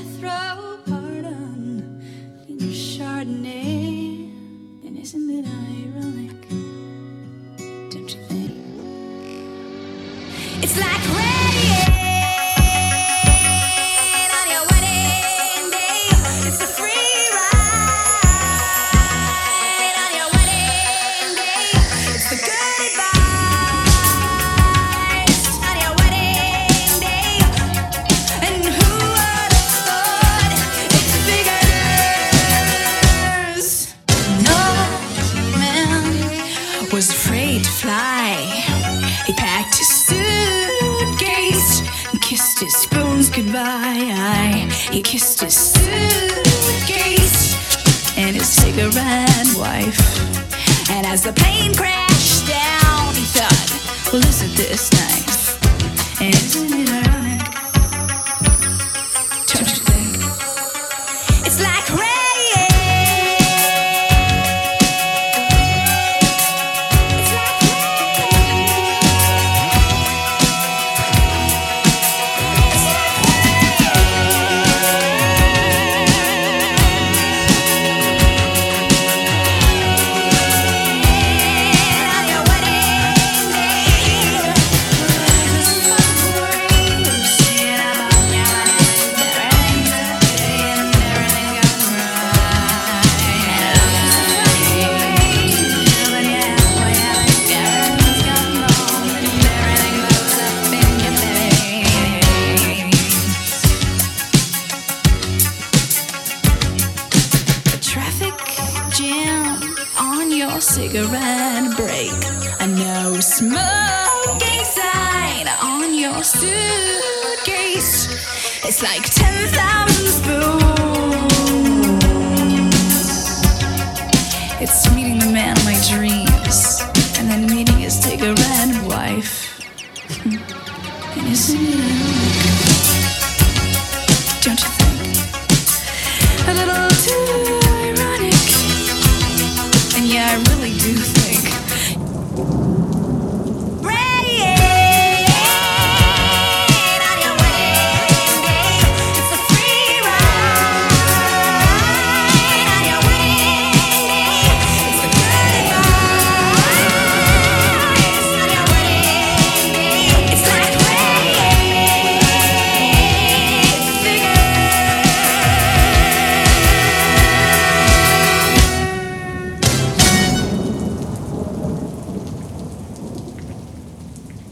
death row pardon in your Chardonnay. And isn't it ironic? Don't you think? It's like rain on your wedding day. It's a free ride on your wedding day. It's the good advice on your wedding day. And who would have thought it's figures? No man was afraid to fly. He packed his suitcase and kissed his spoons goodbye. He kissed his suitcase and his cigarette wife. And as the plane crashed down, he thought, well, isn't this nice? And isn't it ironic? Don't you think? It's like rain. Cigarette break, a no smoking sign on your suitcase. It's like 10,000 spoons. It's meeting the man of my dreams and then meeting his cigarette wife. And isn't it ironic? Don't you think? A little too ironic. And yeah, I really do think